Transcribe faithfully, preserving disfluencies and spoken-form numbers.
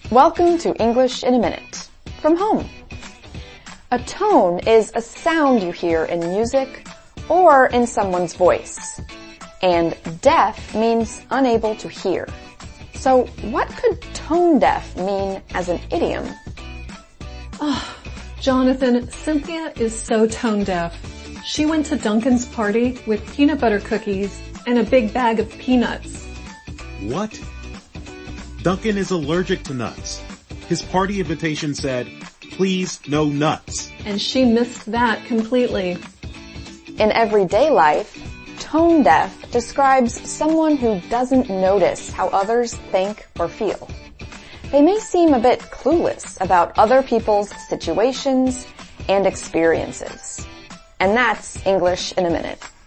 Welcome to English in a Minute from home. A tone is a sound you hear in music or in someone's voice. And deaf means unable to hear. So what could tone deaf mean as an idiom? Oh, Jonathan, Cynthia is so tone deaf. She went to Duncan's party with peanut butter cookies and a big bag of peanuts. What? Duncan is allergic to nuts. His party invitation said, please, no nuts. And she missed that completely. In everyday life, tone deaf describes someone who doesn't notice how others think or feel. They may seem a bit clueless about other people's situations and experiences. And that's English in a Minute.